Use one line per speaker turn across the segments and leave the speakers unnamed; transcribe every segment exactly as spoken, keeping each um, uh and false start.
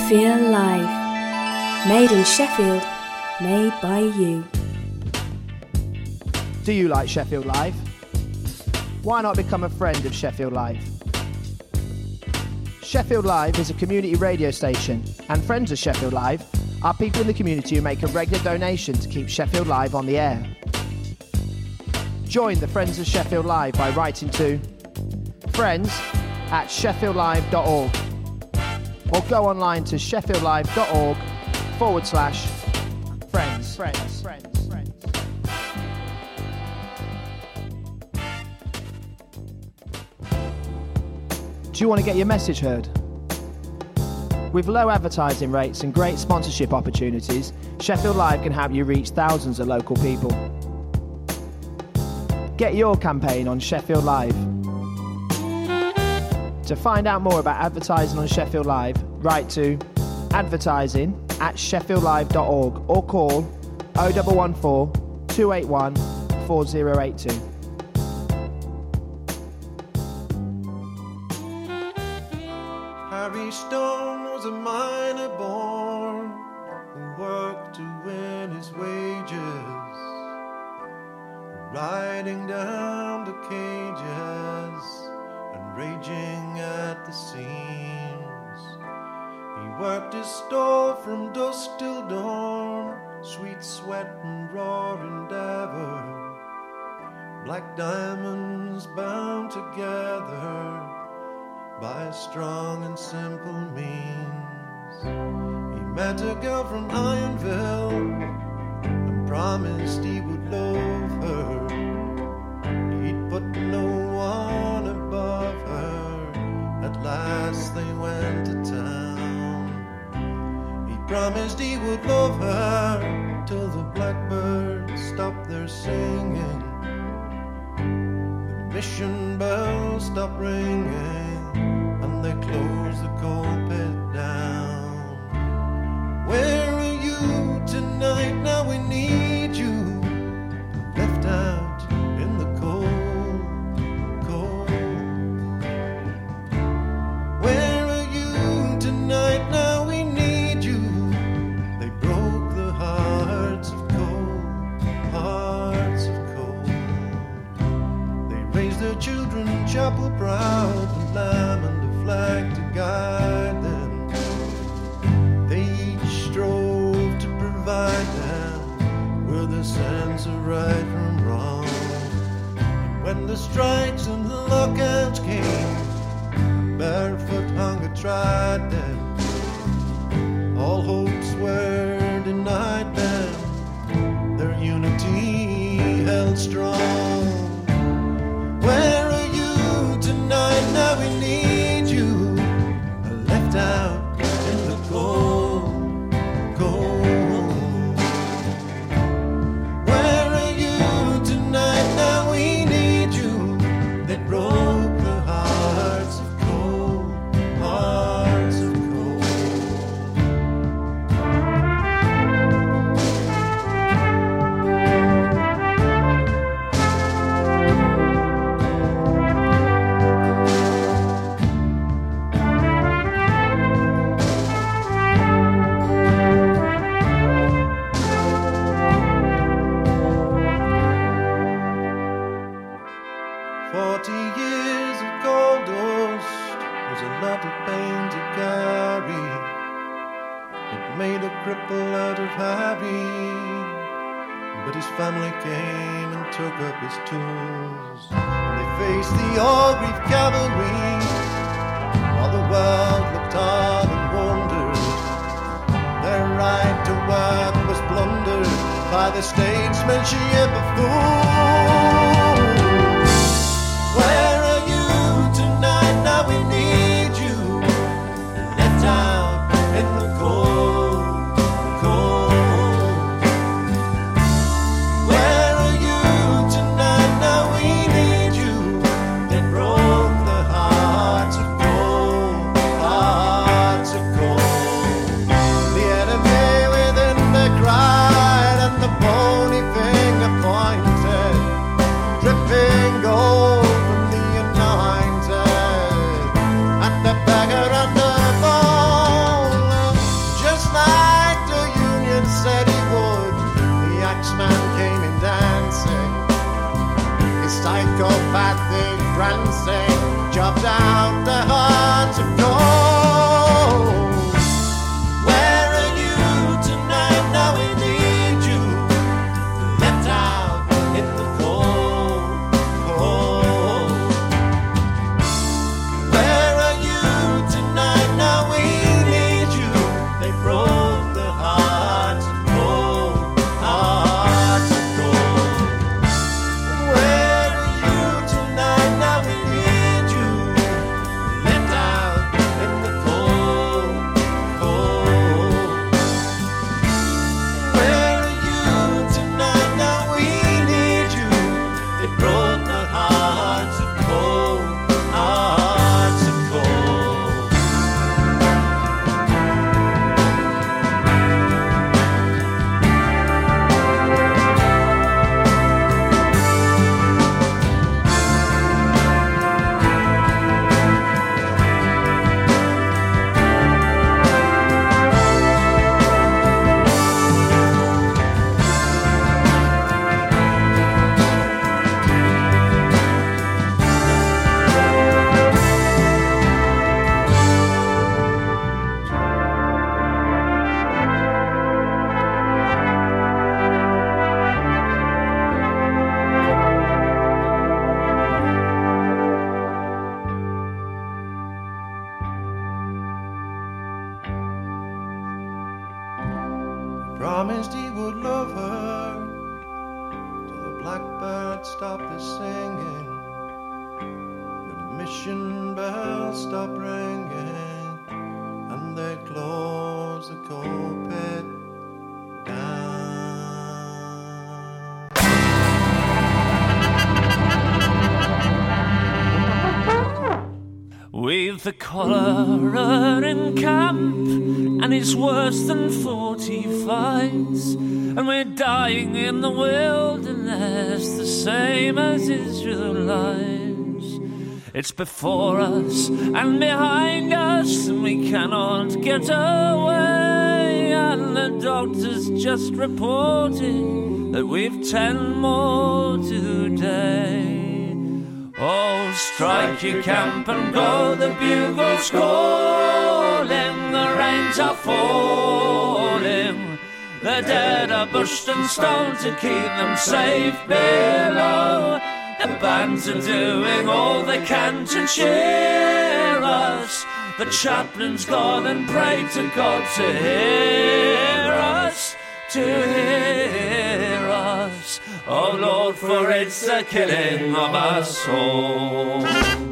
Feel Live. Made in Sheffield, made by you.
Do you like Sheffield Live? Why not become a friend of Sheffield Live? Sheffield Live is a community radio station, and friends of Sheffield Live are people in the community who make a regular donation to keep Sheffield Live on the air. Join the Friends of Sheffield Live by writing to friends at sheffield live dot org or go online to sheffield live dot org forward slash friends. Friends. Friends. Friends. Do you want to get your message heard? With low advertising rates and great sponsorship opportunities, Sheffield Live can help you reach thousands of local people. Get your campaign on Sheffield Live. To find out more about advertising on Sheffield Live, write to advertising at sheffield live dot org or call oh one one four, two eight one, four oh eight two.
Harry Stone was a miner born who worked to win his wages, riding down the cages and raging at the seams. He worked his store from dusk till dawn, sweet sweat and raw endeavor, black diamonds bound together by a strong and simple means. He met a girl from Ironville and promised he would love her. He'd put no one above her. At last they went to town. He promised he would love her till the blackbirds stopped their singing. The mission bells stopped ringing, and they closed the coal pit down. Where are you tonight? Now we need you. Left out in the cold, cold. Where are you tonight? Now we need you. They broke the hearts of coal, hearts of coal. They raised their children chapel proud, the lamb and the flag to guide them. They each strove to provide them with a sense of right from wrong. And when the strikes and the lockouts came, barefoot hunger tried them. All hopes were denied them. Their unity held strong. Where are you tonight? Now we need you. Left out in the cold, cold. Where are you tonight? Now we need you. They broke the hearts of coal, hearts of coal. Forty years of gold dust was a lot of pain to carry. It made a cripple out of Harry, but his family came and took up his tools. And they faced the Orgreave cavalry, while the world looked on and wondered. Their right to work was plundered by the statesmanship of fools. Where are you tonight? Now we need you. Left out in the cold, cold. Where are you tonight? Now we need you. They broke the hearts of gold, hearts of gold. The enemy within they cried, and the bony finger pointed. promised he would love her till the blackbird stopped his singing, the mission bell stopped ringing, and they closed the coal pit down.
We've the cholera in camp, and it's worse than forty fights, and we're dying in the wilderness, the same as Israelites. It's before us and behind us, and we cannot get away, and the doctor's just reported that we've ten more today. Oh, strike your camp and go, the bugle's calling, the rains are falling, the dead are bushed and stoned to keep them safe below. The bands are doing all they can to cheer us, the chaplain's gone and prayed to God to hear us, to hear us. Oh Lord, for it's the killing of us all.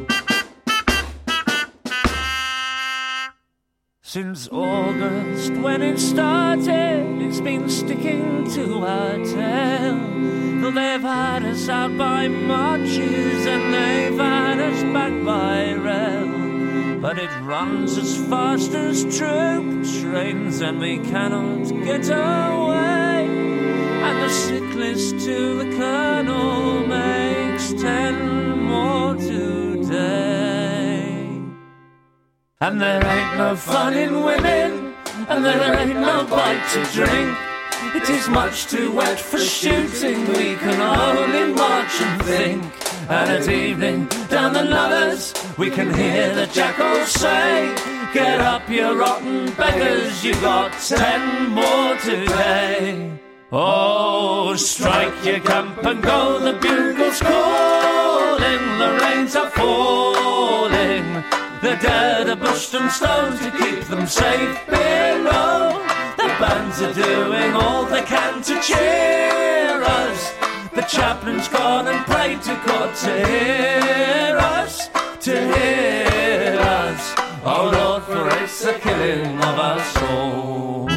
Since August, when it started, it's been sticking to our tail. Though they've had us out by marches and they've had us back by rail, but it runs as fast as troop trains and we cannot get away. And the sick list to the colonel makes ten more today. And there ain't no fun in women, and there ain't no bite to drink. It is much too wet for shooting, we can only march and think. And at evening, down the nullers, we can hear the jackals say, get up, you rotten beggars, you got ten more today. Oh, strike your camp and go, the bugle's calling, the rains are falling, the dead are bushed and stoned to keep them safe below. The bands are doing all they can to cheer us, the chaplain's gone and prayed to God to hear us, to hear us. Oh Lord, for it's the killing of us all.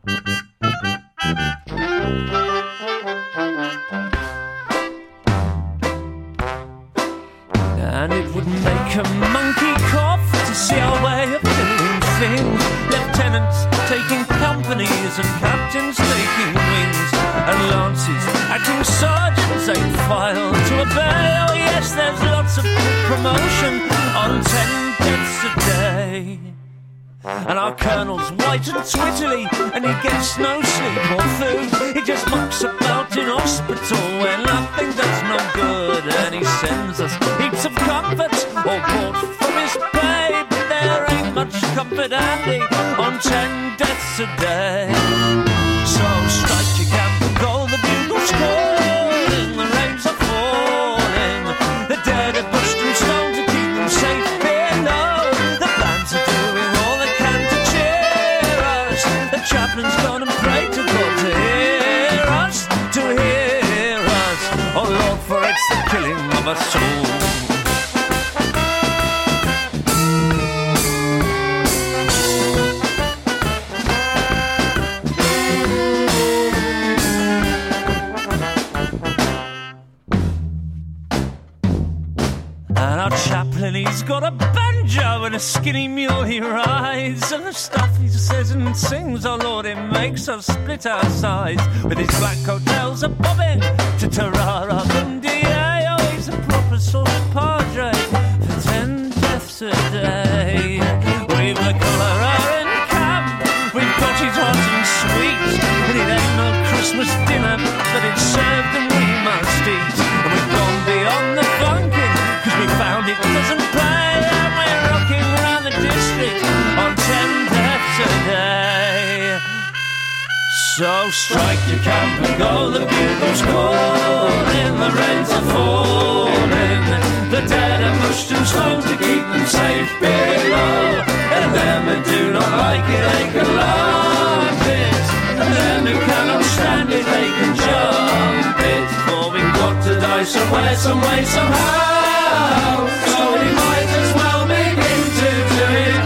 And it would make a monkey cough to see our way of doing things. Lieutenants taking companies and captains taking wings, and lances acting sergeants ain't filed to obey. Oh yes, there's lots of promotion on ten deaths a day. And our colonel's white and twittly, and he gets no sleep or food. He just mucks about in hospital where nothing does no good. And he sends us heaps of comforts, all bought from his pay. But there ain't much comfort handy on ten deaths a day. So strike your camp and go, the bugle's calling, the rains are falling, the dead are bushed and stoned to keep them safe below. The bands are doing all they can to cheer us, the chaplain's gone and prayed to God to hear us, to hear us. Oh Lord, for it's the killing of us all. And he's got a banjo and a skinny mule he rides, and the stuff he says and sings, oh Lord, it makes us split our sides. With his black coattails a bobbing to Tarara Bundia, oh, he's a proper sort of padre for ten deaths a day. We've the cholera in camp, we've got it hot and sweet, and it ain't no Christmas dinner, but it's served and we must eat. And we've gone beyond the funking, cause we found it doesn't pay, and we're rocking round the district on ten deaths a day. So strike your camp and go, the bugle's calling, the rains are falling, the dead are pushed and stoned to keep them safe below. And them who do not like it ain't gonna love it, and them who some way, some way, somehow. So we might as well begin to do it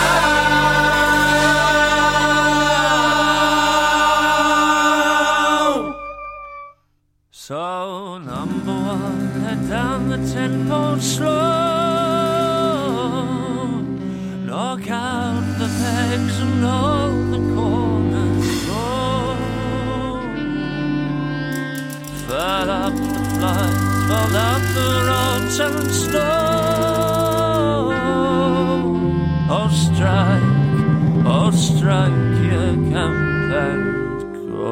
now. So number one, head down the ten-pole slope. Knock out the pegs and all the corners. Fill up the flights, fill up the roads and stone. Oh, strike, oh, strike your camp and go.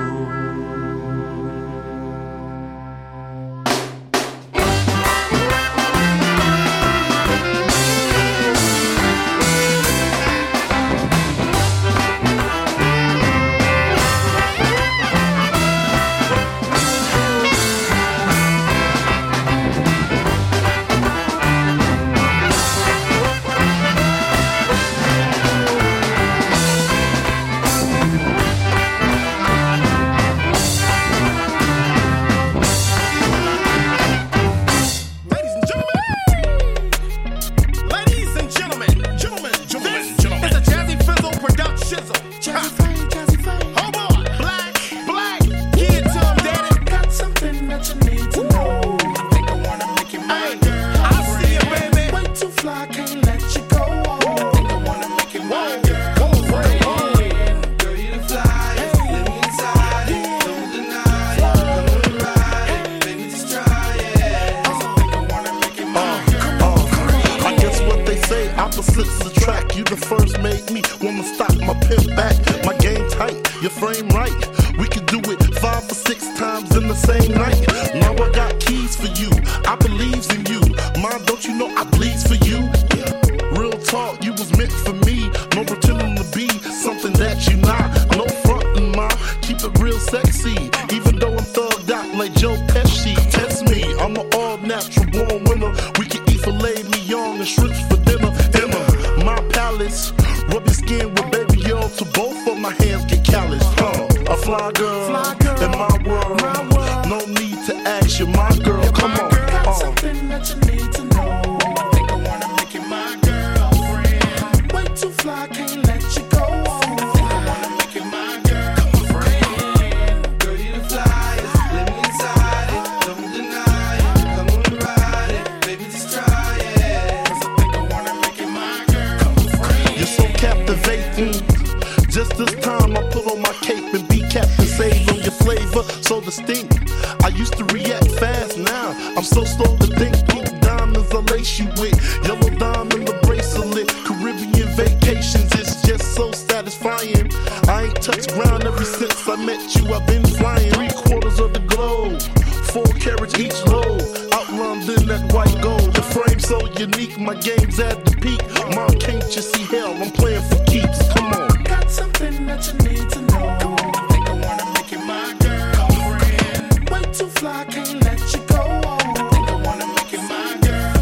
Opposites attract, you the first made me wanna stop my pimp back. My game tight, your frame right. We could do it five or six times in the same night. Now I got keys for you, I believes in you. Mom, don't you know I bleeds for you? Yeah. Real talk, you was meant for me. No pretending to be something that you not. No frontin', ma, keep it real sexy. Even though I'm thugged out like Joe Pesci. Test me, I'm an all natural born winner. We can eat filet mignon and shrimps for dinner. Dinner, my palace. Rub your skin with baby oil till both of my hands get calloused. Huh? A fly girl, fly girl in my world. my world. No need to ask you, my girl. You're Come my on. Girl. Uh. Something that you need to know. I think I wanna make you my girlfriend. Way too fly, can't let you go. I think I wanna make you my girlfriend. Girl, you the flyest. Let me inside it. Don't deny it. Come on and ride it. Baby, just try it. Cause I think I wanna make you my girlfriend. You're so captivating. Just this time I put on my cape and be Captain Save on your flavor so distinct. I used to react fast, now I'm so slow to think. Pink diamonds I lace you with, yellow diamond the bracelet. Caribbean vacations, it's just so satisfying. I ain't touched ground ever since I met you, I've been flying. Three quarters of the globe, four carats each load. Outlined in that white gold, the frame so unique, my game's at the peak. Mom, can't you see hell, I'm playing for keeps, come on. Got something that you need to know. I think I wanna make you my girlfriend. Way too fly, can't let you go. I think I wanna make you my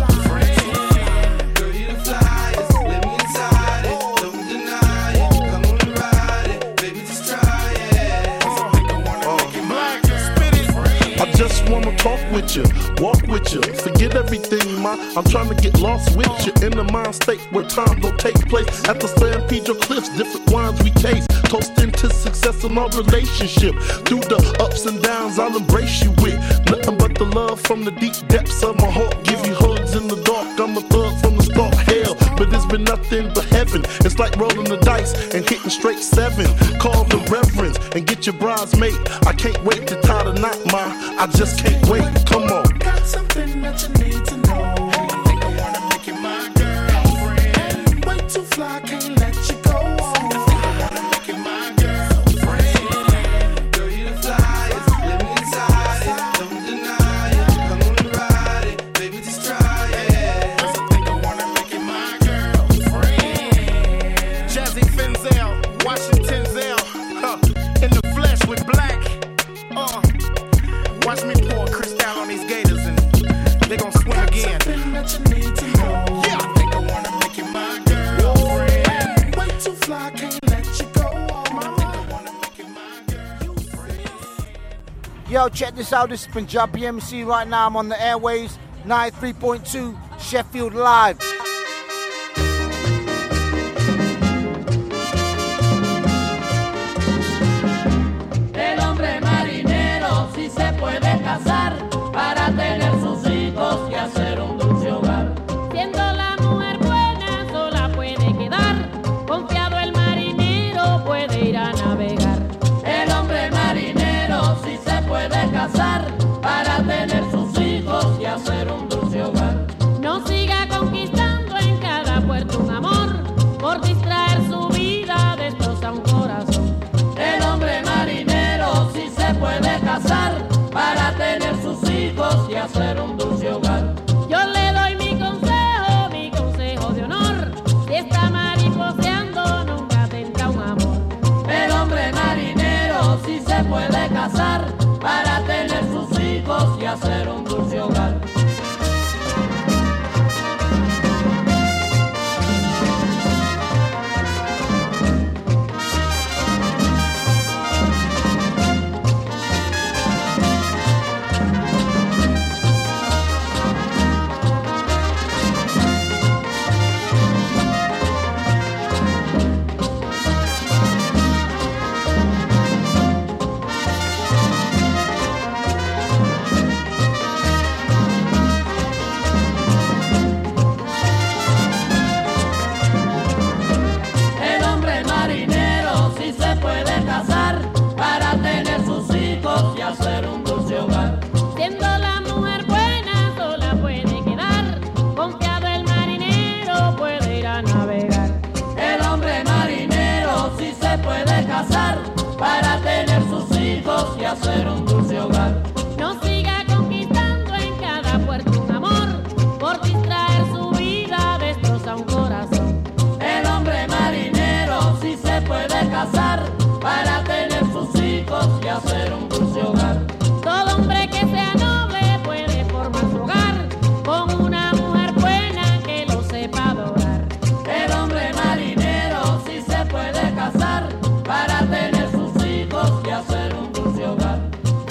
girlfriend. Girl, you the flyest. Let me inside it. Don't deny it. Come on and ride it. Baby, just try it. I think I wanna make you my girlfriend. I just wanna talk with you, walk with you. Forget everything, ma. I'm trying to get lost with you in the mind state where time don't take place. At the San Pedro Cliffs, different wines we taste. Toasting to success in our relationship. Through the ups and downs, I'll embrace you with nothing but the love from the deep depths of my heart. Give you hugs in the dark. I'm a thug from the start. Hell, but it's been nothing but heaven. It's like rolling the dice and hitting straight seven. Call the reverends and get your bridesmaid. I can't wait to tie the knot, ma. I just can't wait. Come on. Got something that you need to know. I think I wanna make you my girlfriend. Way too fly, can't let you go. I think I wanna make you my girlfriend. Girl, you the flyest. Let me inside it. Don't deny it. Come on and ride it. Baby, just try it. Cause I think I wanna make you my girlfriend.
Jazzy Finzel, Washington Zell, huh, in the flesh with black. Uh, watch me pour crystal on these gators and they gon' swim again. Yeah, I think I wanna make you my girlfriend.
Yo, check this out. This is Punjabi M C right now. I'm on the airwaves, ninety-three point two Sheffield Live.
El hombre marinero sí se puede casar para tener sus hijos y hacer un dulce hogar.
Siendo la mujer buena, sola puede quedar. Confiado el marinero puede ir a navegar.
El hombre marinero sí se puede casar para tener sus hijos y hacer un dulce hogar.
No siga conquistando en cada puerto un amor, por distraer su vida destroza un corazón.
El hombre marinero sí se puede casar para tener sus hijos y hacer un dulce hogar.
Yo le doy mi consejo, mi consejo de honor. Si está mariposeando nunca tendrá un amor.
El hombre marinero sí se puede casar para tener sus hijos y hacer un dulce hogar. Hacer un dulce hogar.
Siendo la mujer buena, sola puede quedar. Confiado el marinero puede ir a navegar.
El hombre marinero sí se puede casar para tener sus hijos y hacer un dulce hogar.
No siga conquistando en cada puerto un amor, por distraer su vida destroza un corazón.
El hombre marinero sí se puede casar para tener sus hijos y hacer un dulce hogar.
Todo hombre que sea noble puede formar su hogar con una mujer buena que lo sepa adorar.
El hombre marinero sí se puede casar para tener sus hijos y hacer un dulce hogar.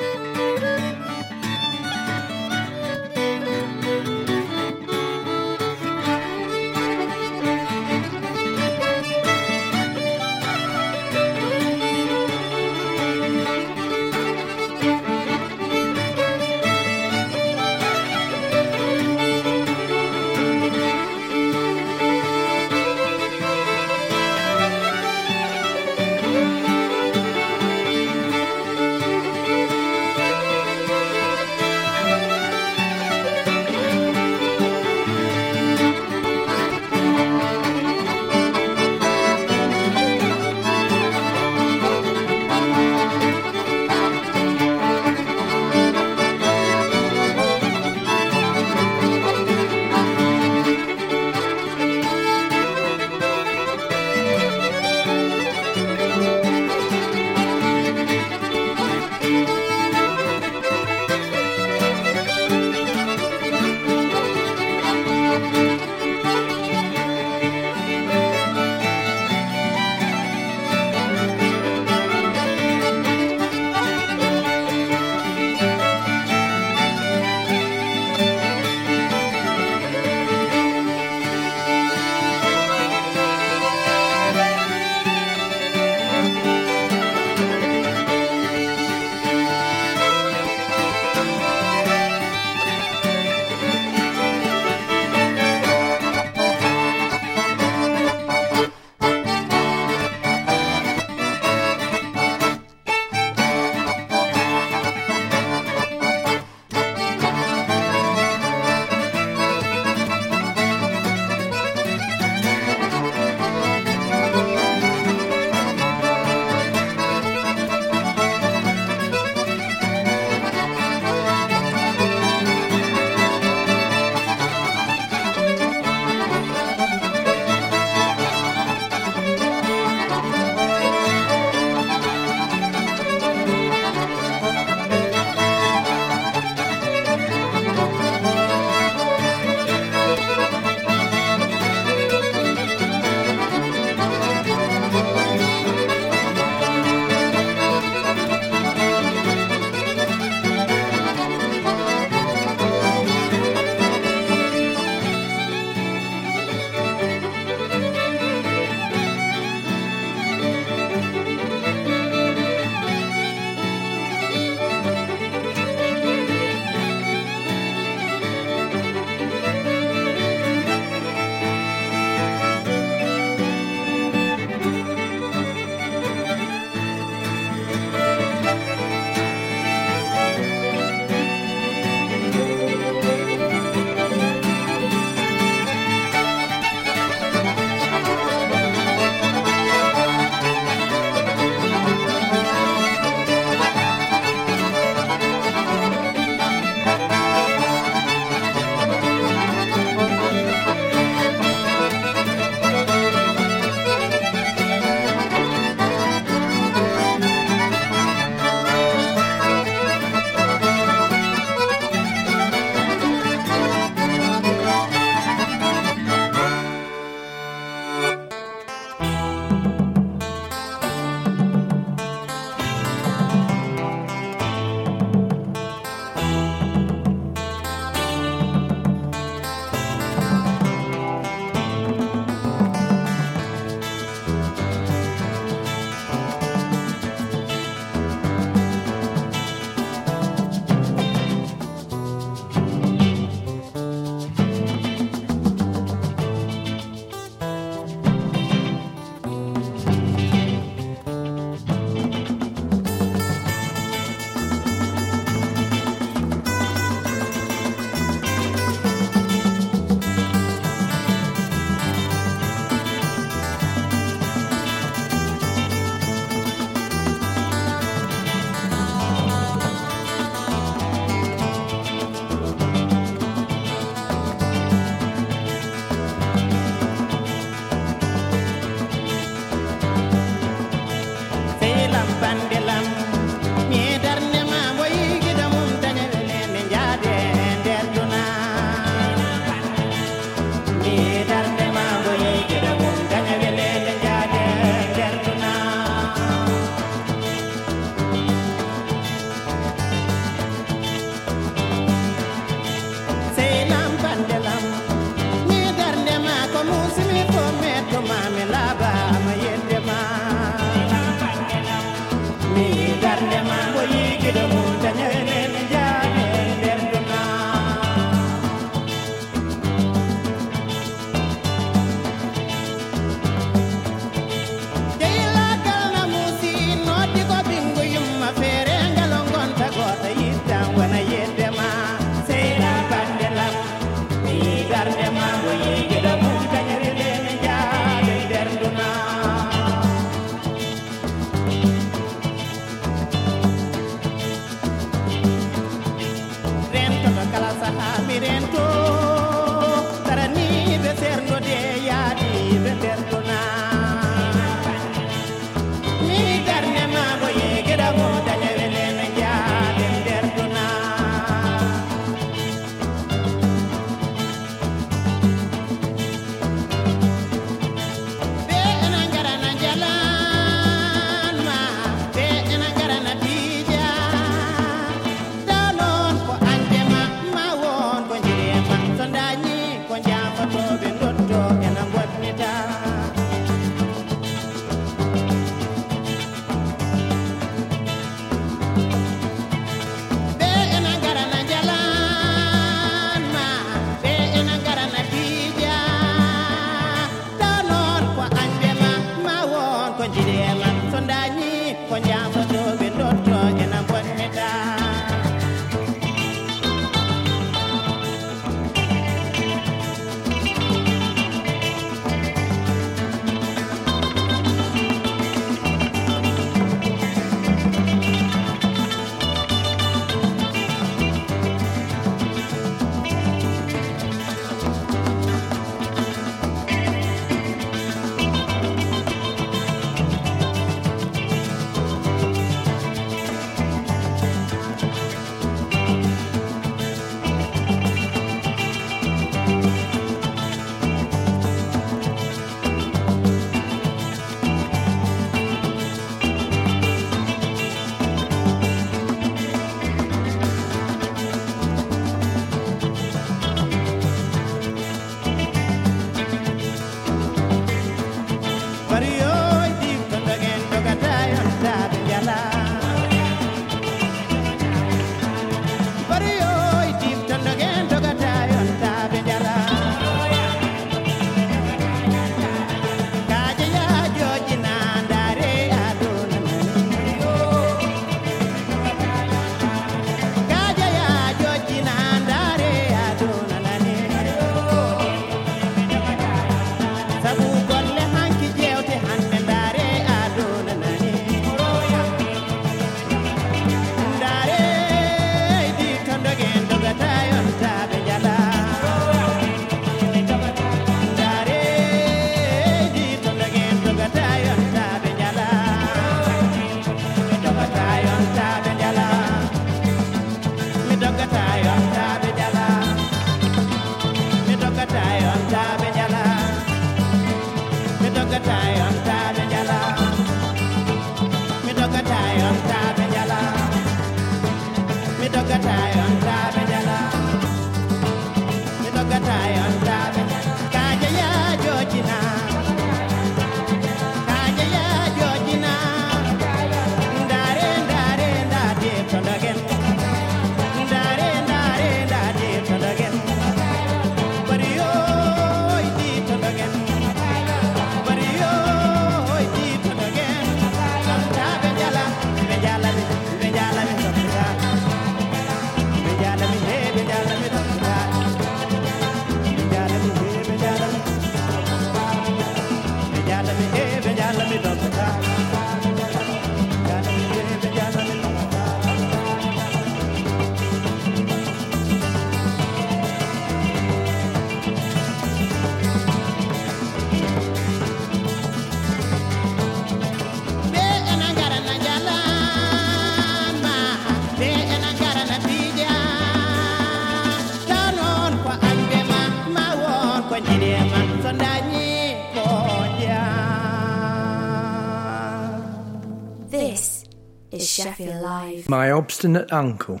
This is Sheffield Live.
My obstinate uncle.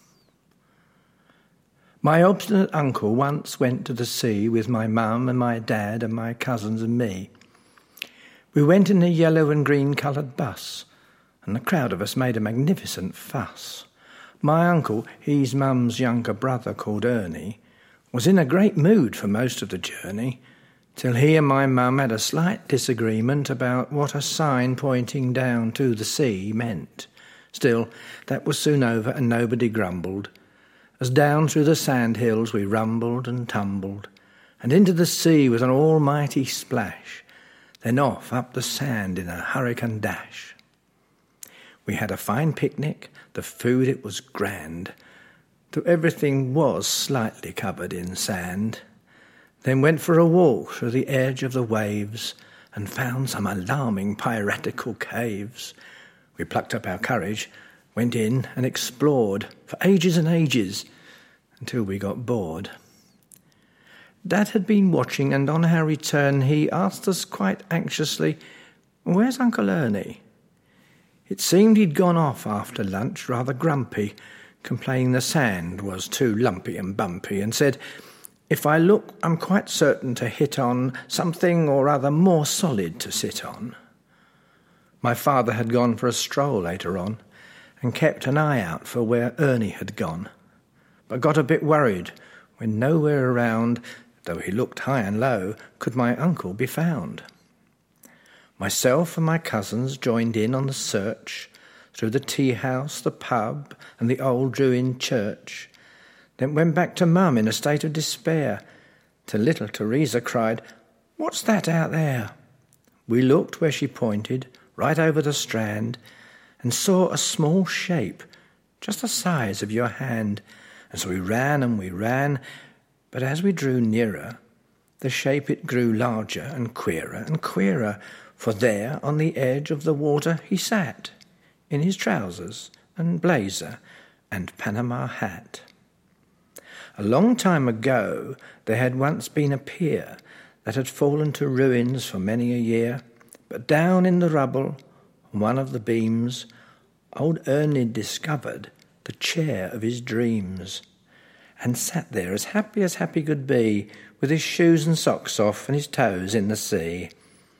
My obstinate uncle once went to the sea with my mum and my dad and my cousins and me. We went in a yellow and green coloured bus, and a crowd of us made a magnificent fuss. My uncle, he's mum's younger brother called Ernie, was in a great mood for most of the journey, till he and my mum had a slight disagreement about what a sign pointing down to the sea meant. Still, that was soon over and nobody grumbled, as down through the sand hills we rumbled and tumbled, and into the sea with an almighty splash, then off up the sand in a hurricane dash. We had a fine picnic, the food it was grand, though everything was slightly covered in sand. then went for a walk through the edge of the waves and found some alarming piratical caves. We plucked up our courage, went in and explored for ages and ages until we got bored. Dad had been watching, and on our return he asked us quite anxiously, "Where's Uncle Ernie?" It seemed he'd gone off after lunch rather grumpy, complaining the sand was too lumpy and bumpy, and said, "If I look, I'm quite certain to hit on something or other more solid to sit on." My father had gone for a stroll later on and kept an eye out for where Ernie had gone, but got a bit worried when nowhere around, though he looked high and low, could my uncle be found. Myself and my cousins joined in on the search through the tea-house, the pub, and the old ruined church, then went back to Mum in a state of despair, till little Teresa cried, "What's that out there?" We looked where she pointed, right over the strand, and saw a small shape, just the size of your hand, and so we ran and we ran, but as we drew nearer, the shape it grew larger and queerer and queerer, for there on the edge of the water he sat, in his trousers and blazer and Panama hat. A long time ago there had once been a pier that had fallen to ruins for many a year, but down in the rubble, on one of the beams, old Ernie discovered the chair of his dreams, and sat there as happy as happy could be, with his shoes and socks off and his toes in the sea.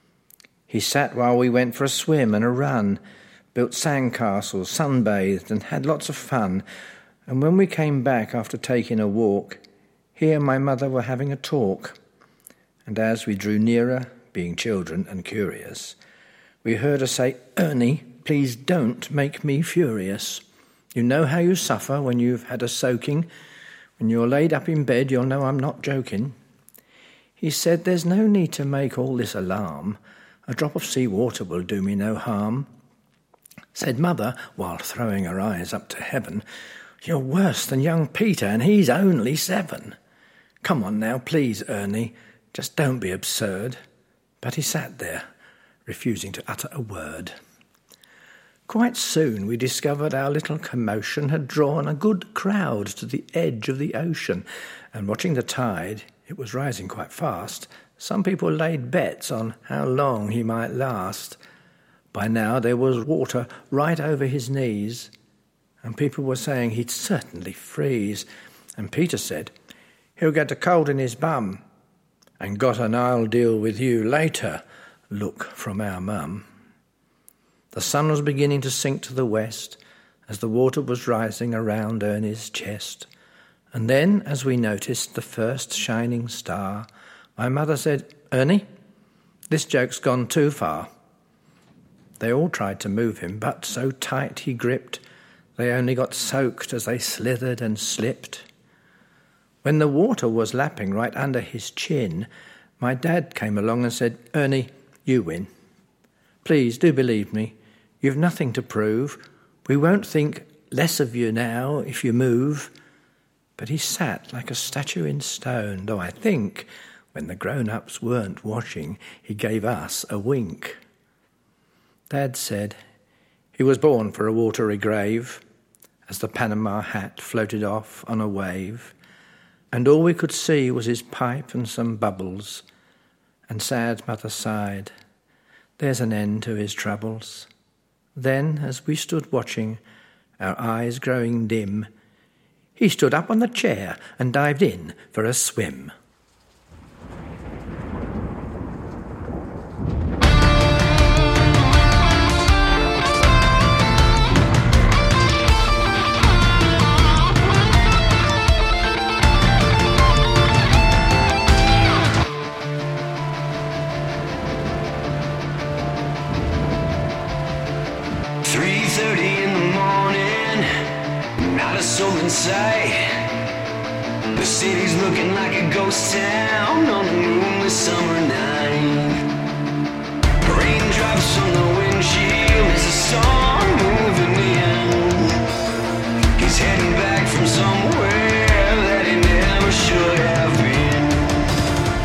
He sat while we went for a swim and a run, built sandcastles, sunbathed, and had lots of fun, and when we came back after taking a walk, he and my mother were having a talk, and as we drew nearer, being children and curious, we heard her say, "Ernie, please don't make me furious. You know how you suffer when you've had a soaking. When you're laid up in bed, you'll know I'm not joking." He said, "There's no need to make all this alarm. A drop of sea water will do me no harm." Said Mother, while throwing her eyes up to heaven, "You're worse than young Peter, and he's only seven. Come on now, please, Ernie, just don't be absurd." But he sat there, refusing to utter a word. Quite soon we discovered our little commotion had drawn a good crowd to the edge of the ocean, and watching the tide, it was rising quite fast, some people laid bets on how long he might last. By now there was water right over his knees, and people were saying he'd certainly freeze, and Peter said, "He'll get a cold in his bum," and got an "I'll deal with you later" look from our mum. The sun was beginning to sink to the west as the water was rising around Ernie's chest, and then, as we noticed the first shining star, my mother said, "Ernie, this joke's gone too far." They all tried to move him, but so tight he gripped, they only got soaked as they slithered and slipped. When the water was lapping right under his chin, my dad came along and said, "Ernie, you win. Please do believe me. You've nothing to prove. We won't think less of you now if you move." But he sat like a statue in stone, though I think, when the grown-ups weren't watching, he gave us a wink. Dad said he was born for a watery grave, as the Panama hat floated off on a wave, and all we could see was his pipe and some bubbles, and sad Mother sighed, "There's an end to his troubles." Then, as we stood watching, our eyes growing dim, he stood up on the chair and dived in for a swim.
three thirty in the morning, not a soul in sight. The city's looking like a ghost town on a moonless summer night. Raindrops on the windshield as the storm moving in. He's heading back from somewhere that he never should have been.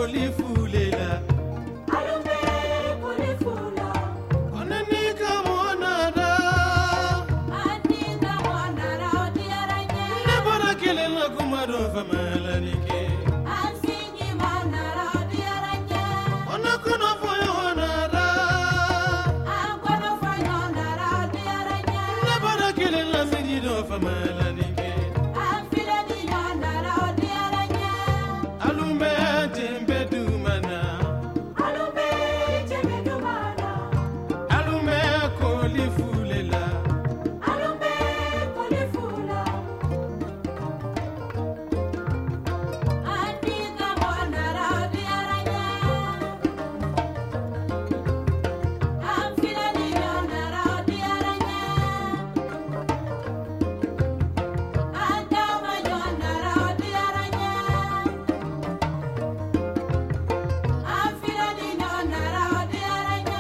kolifulela
Alume kulifula
onanika monada
Aninga wanara odiaranye
nebora kelela kumado famalanike
Ansingi manara odiaranye
onakono foyo honada
Angono fanyonara odiaranye
nebora kelela mirido famalanike
Anfile ni yonara odiaranye
alumbe tembe dumana
Alume jemidumana
alume kolifulela
Alume kulifula Aninga wanara odiaranye Anfile ni yonara odiaranye Andama yonara odiaranye Anfile ni yonara odiaranye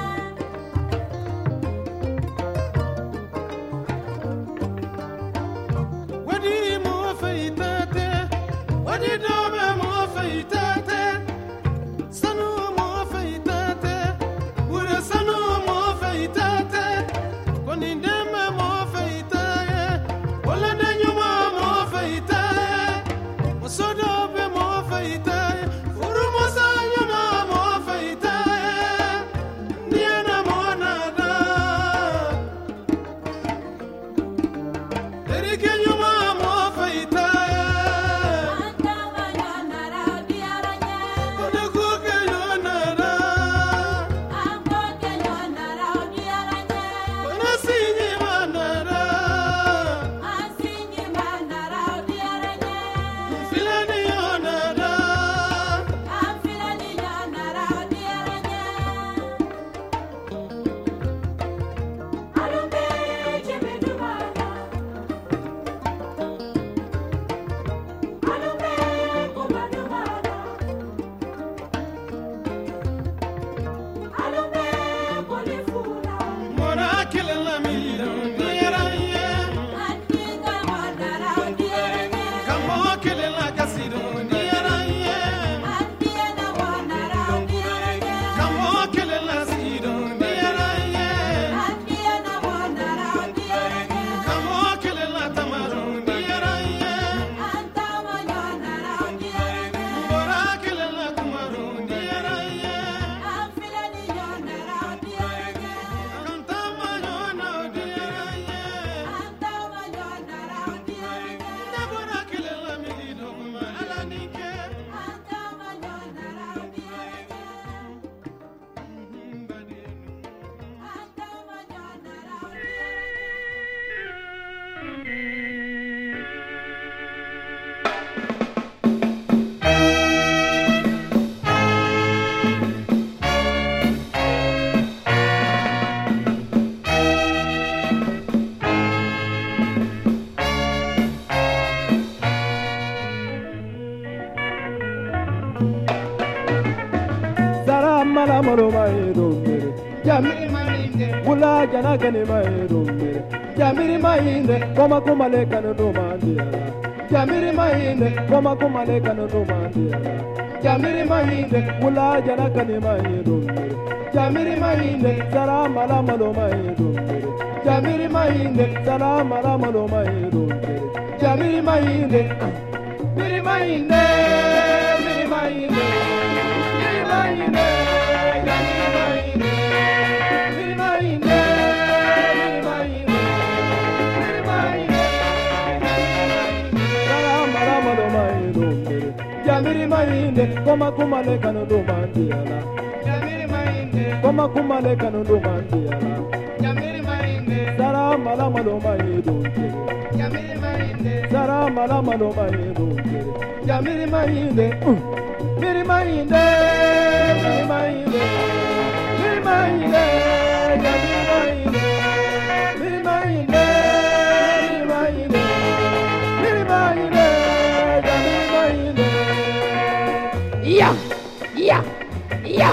wadi mo feitate wadi dobe mo feitate sanu mo feitate ure sanu mo feitate koni ndeme mo feitaye wala danyuma mo feitaye mosodobe mo feitaye furu mo sanyuna mo feitaye niana mo nada Erike nyuma mo feitaye
Andama yonara odiaranye
Kone kuke yonara
Angoke yonara odiaranye
Kone sinyi manara
Ansingi manara odiaranye
Filani yonara
Anfile ni yonara odiaranye Alume jemidumana Alume kumadumana Alume kulifula
Mora kelela milio Nieranye
Aninga wanara odiaranye
Kamo kelela kasido Nieranye
Andiena wanara odiaranye
Kamo kelela sido Nieranye
Andiena wanara odiaranye
Kamo kelela tamaro Nieranye
Andama yonara odiaranye
Mora kelela kumaro Nieranye
Anfile ni yonara odiaranye
Kantama yona Nieranye
Andama yonara odiaranye
Nebora kelela milido kuma alanike
Andama yonara odiaranye Andama yonara odiaranye
Zara mala molo maero mere Jamiri mainde Wula jana gani maero mere Jamiri mainde Koma kuma leka no no mandiara Jamiri mainde Koma kuma leka no no mandiara Jamiri mainde Wula jana gani maero mere Jamiri mainde Zara mala molo maero mere Jamiri mainde Zara mala molo maero mere Jamiri mainde Miri mainde Miri mainde Miri mainde Jamiri mainde Miri mainde Miri mainde Miri mainde Zara mala molo maero mere Jamiri mainde Koma kuma leka no no mandiara Jamiri mainde Koma kuma leka no no mandiara Jamiri mainde Zara mala molo maero mere Jamiri mainde Zara mala molo maero mere Jamiri mainde uh. Miri mainde Miri mainde Miri mainde Jamiri mainde Miri mainde Miri mainde Miri mainde Jamiri mainde
Yeah, yeah, yeah.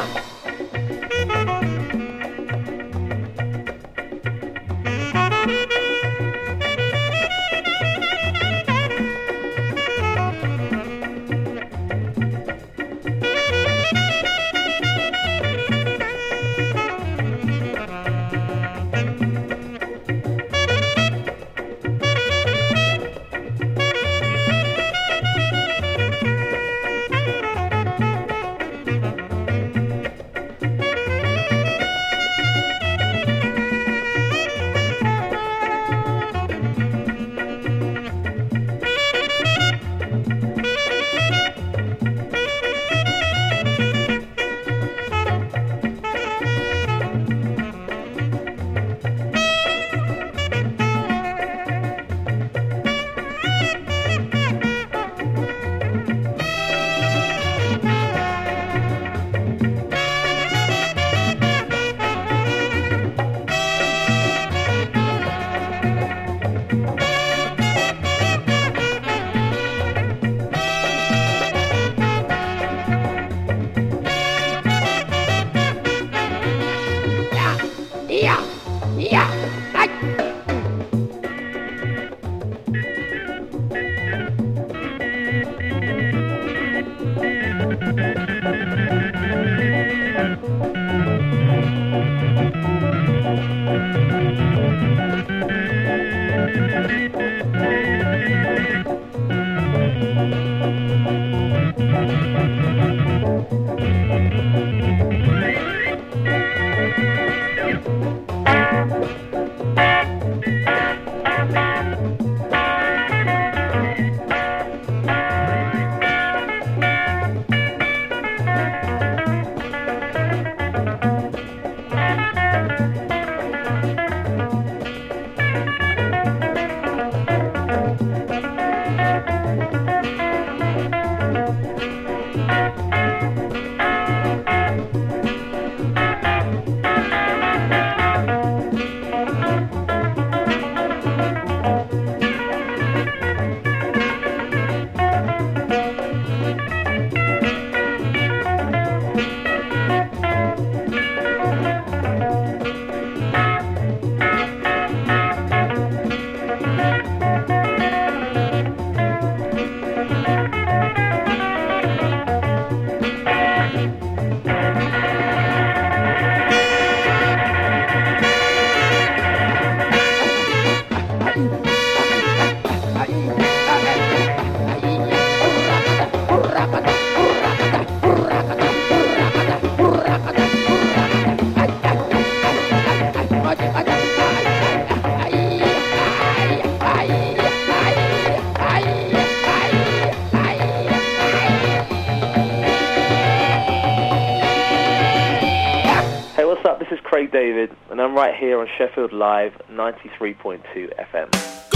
Craig David, and I'm right here on Sheffield Live ninety-three point two F M.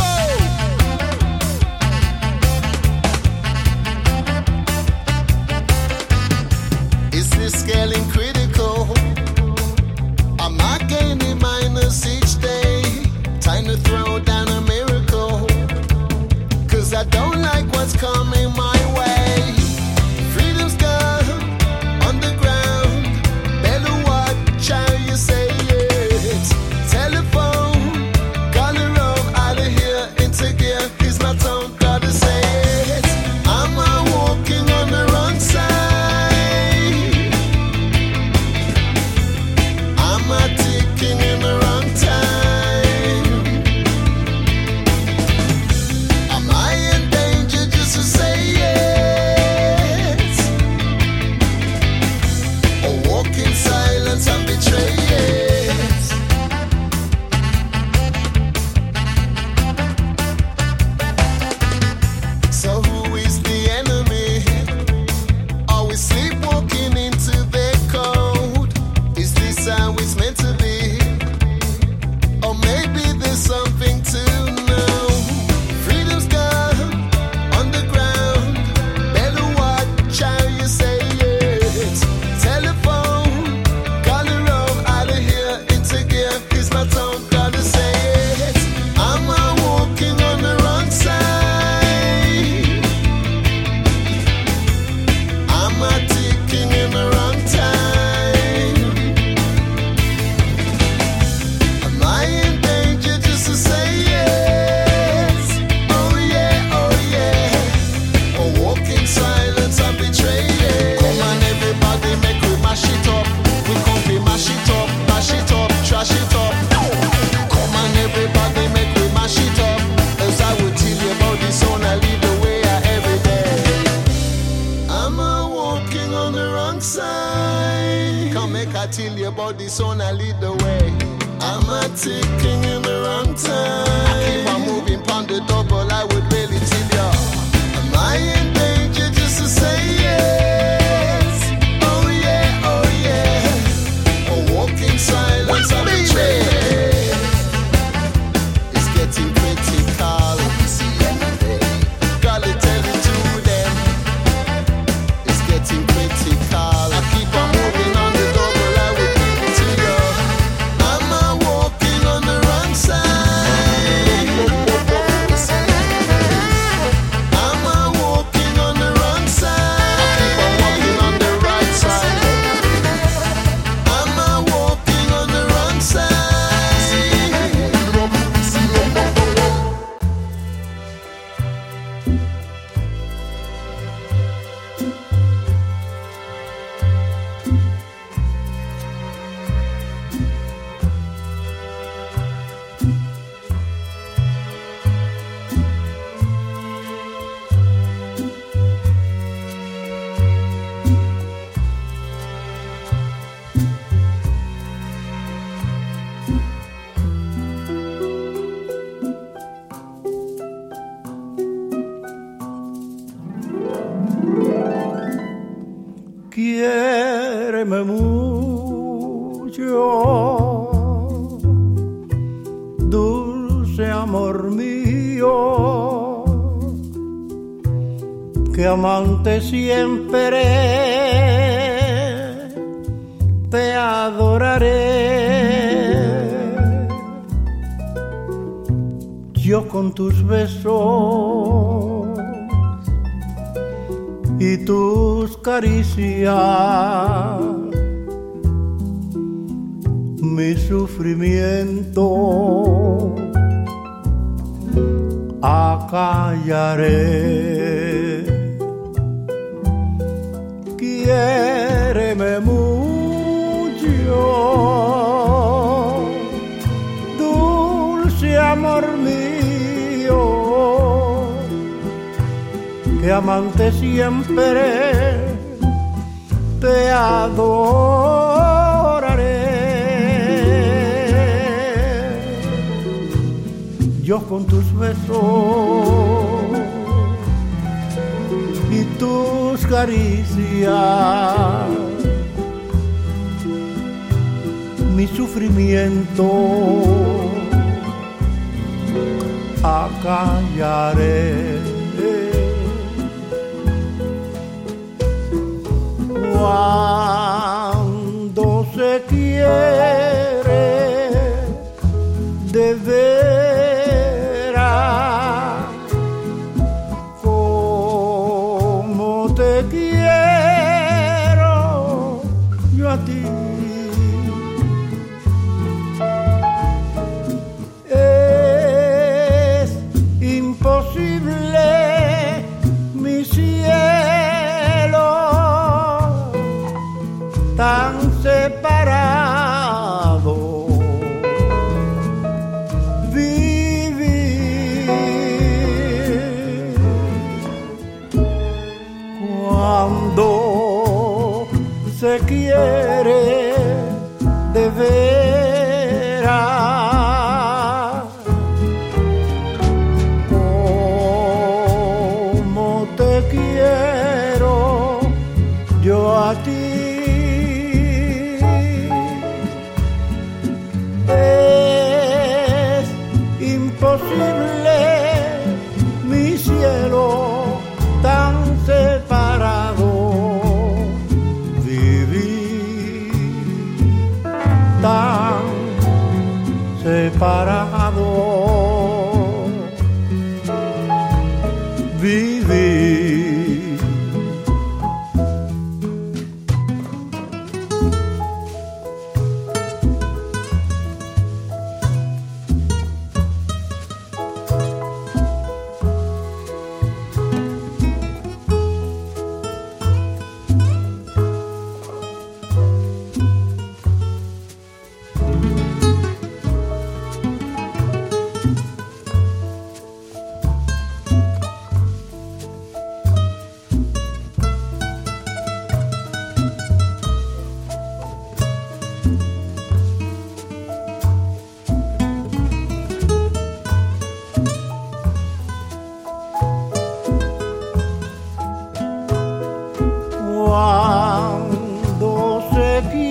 Is this getting critical? Am I gaining minus each day? Time to throw down a miracle, 'cause I don't like what's coming my way. Freedom's gone underground. Better watch how you say it. Telephone, call it roll out of here into gear. He's my tone, gotta say it. I'm uh, walking on the wrong side. I'm uh, ticking in the wrong time. Am I in danger just to say yes? Or walk in silence and betray it? So who is the enemy? Are we sleepwalking into their code? Is this how it's meant to be? Or maybe there's something to know. Freedom's gone underground. Better watch how you say it. Telephone, call it roll out of here into gear. Here's my tone, gotta say it. I'm uh, walking on the wrong side. I'm uh, ticking in the wrong time. Am I in danger just to say yes? Oh yeah, oh yeah. Or walk in silence and betray it. Come on everybody, make we mash it up. We come be mash it up, mash it up, trash it up. Come on everybody, make we mash it up. As I will tell you about this one, I lead the way I every day. I'm uh, walking on the wrong side. Come make I tell you about this one, I lead the way. I'm uh, ticking in the wrong time. I keep on moving pound the double, I would really tell ya. Am I in danger just to say yes? Oh yeah, oh yeah. Or walk in silence and betray it. It's getting critical. Gotta tell it to them. It's getting critical. I keep on moving on the double, I will give it to you. I'm uh, walking on the wrong side.
quiéreme mucho, dulce amor mío, que amante siempre te adoraré. Yo con tus besos y tus caricias mi sufrimiento acallaré. Quiéreme mucho, dulce amor mío, que amante siempre te adoraré. Yo con tus besos y tus caricias mi sufrimiento acallaré. Cuando se quiere de veras, como te quiero yo a ti, es imposible mi cielo tan separado vivir. Cuando se quiere de veras, como te quiero yo a ti, es imposible mi cielo tan separado vivir, tan separado.